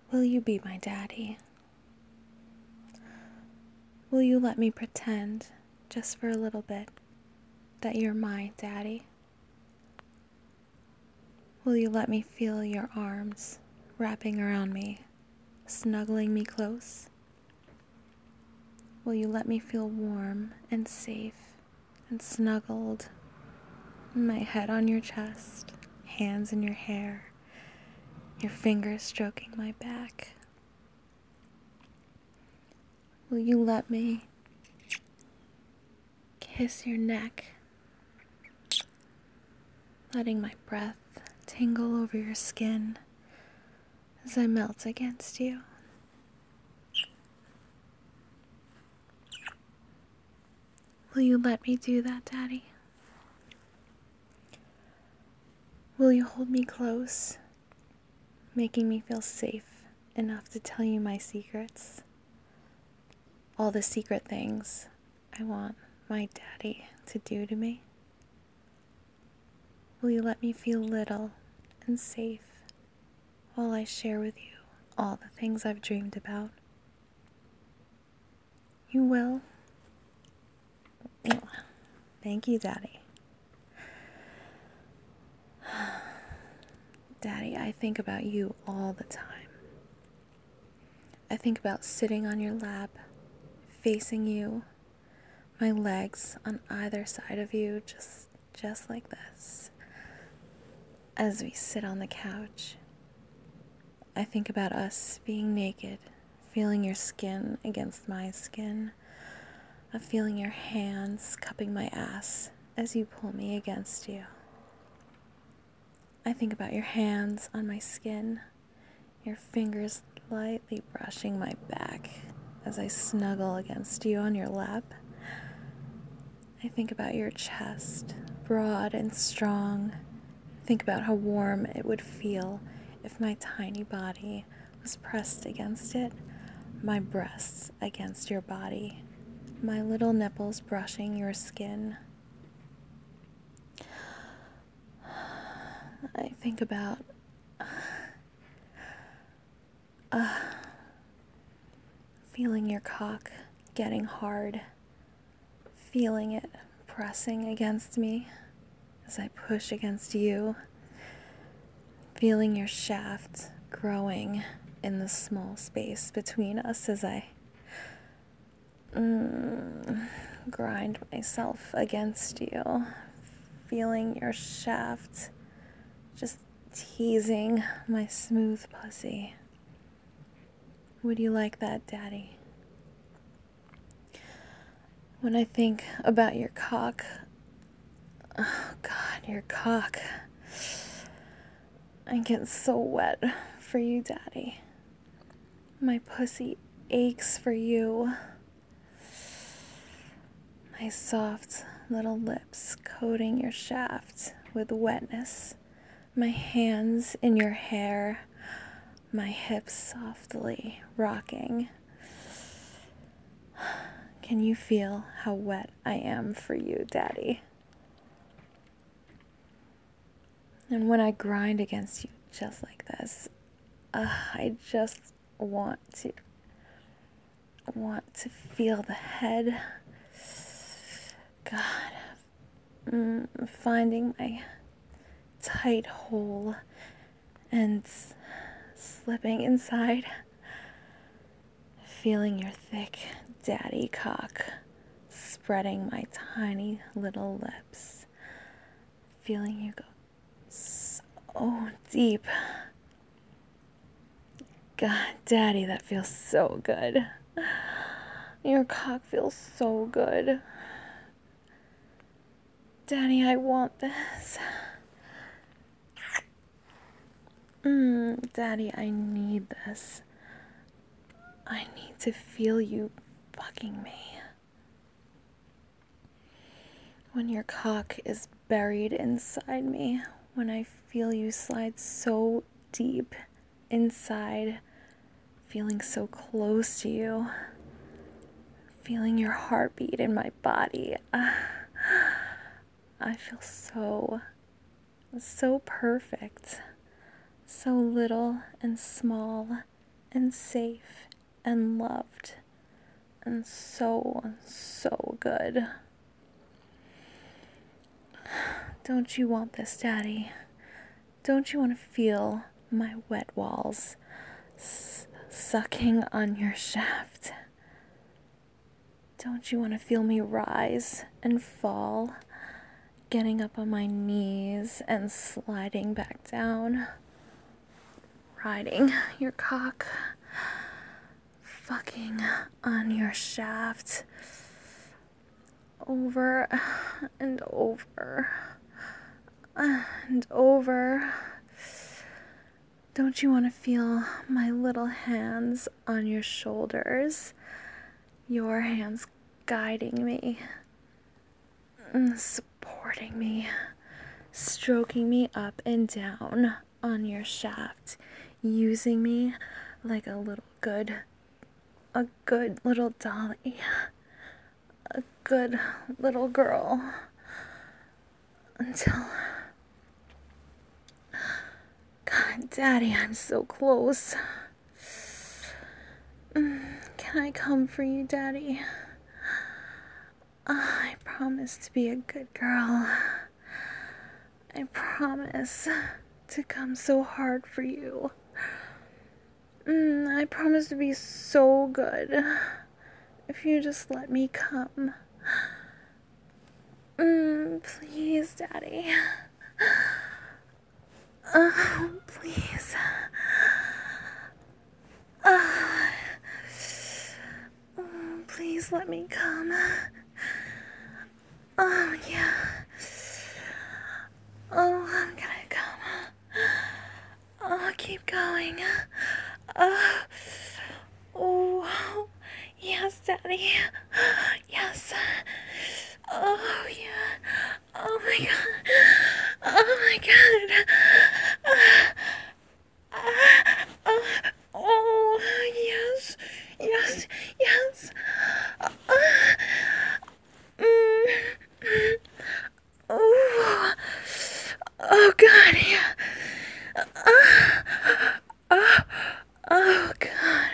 Will you be my daddy? Will you let me pretend, just for a little bit, that you're my daddy? Will you let me feel your arms wrapping around me, snuggling me close? Will you let me feel warm and safe and snuggled? My head on your chest, hands in your hair, your fingers stroking my back. Will you let me kiss your neck, letting my breath tingle over your skin as I melt against you? Will you let me do that, Daddy? Will you hold me close, making me feel safe enough to tell you my secrets? All the secret things I want my daddy to do to me? Will you let me feel little and safe while I share with you all the things I've dreamed about? You will? Thank you, Daddy. Daddy, I think about you all the time. I think about sitting on your lap, facing you, my legs on either side of you, just like this. As we sit on the couch, I think about us being naked, feeling your skin against my skin, of feeling your hands cupping my ass as you pull me against you. I think about your hands on my skin, your fingers lightly brushing my back as I snuggle against you on your lap. I think about your chest, broad and strong. Think about how warm it would feel if my tiny body was pressed against it, my breasts against your body, my little nipples brushing your skin. I think about feeling your cock getting hard, feeling it pressing against me as I push against you, feeling your shaft growing in the small space between us as I grind myself against you, feeling your shaft just teasing my smooth pussy. Would you like that, Daddy? When I think about your cock, oh God, your cock, I get so wet for you, Daddy. My pussy aches for you. My soft little lips coating your shaft with wetness. My hands in your hair. My hips softly rocking. Can you feel how wet I am for you, Daddy? And when I grind against you just like this, I just want to feel the head. God, finding my tight hole and slipping inside, feeling your thick daddy cock spreading my tiny little lips, feeling you go so deep. God, Daddy, that feels so good. Your cock feels so good. Daddy, I want this. Daddy, I need this. I need to feel you fucking me. When your cock is buried inside me, when I feel you slide so deep inside, feeling so close to you, feeling your heartbeat in my body, I feel so perfect, so little and small and safe and loved and so, so good. Don't you want this, Daddy? Don't you want to feel my wet walls sucking on your shaft? Don't you want to feel me rise and fall, getting up on my knees and sliding back down, riding your cock, fucking on your shaft, over and over and over? Don't you want to feel my little hands on your shoulders, your hands guiding me, supporting me, stroking me up and down on your shaft, using me like a good little dolly, a good little girl, until... God, Daddy, I'm so close. Can I come for you, Daddy? I promise to be a good girl. I promise to come so hard for you. I promise to be so good if you just let me come. Please, Daddy. Please. Please let me come. Oh, yeah. Oh, I'm gonna come. Oh, keep going. Oh, yes, Daddy. Yes. Oh, yeah. Oh, my God. Oh, my God. Oh, yes. Yes. Yes. Oh, oh, God. Yeah. Oh, God.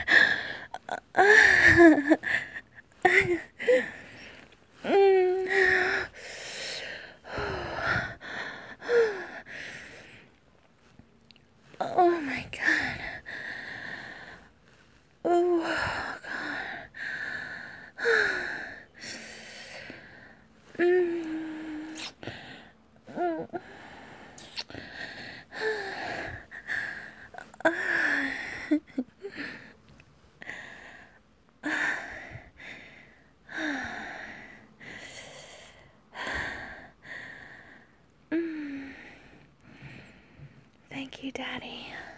Oh, my God. Oh, God. Thank you, Daddy.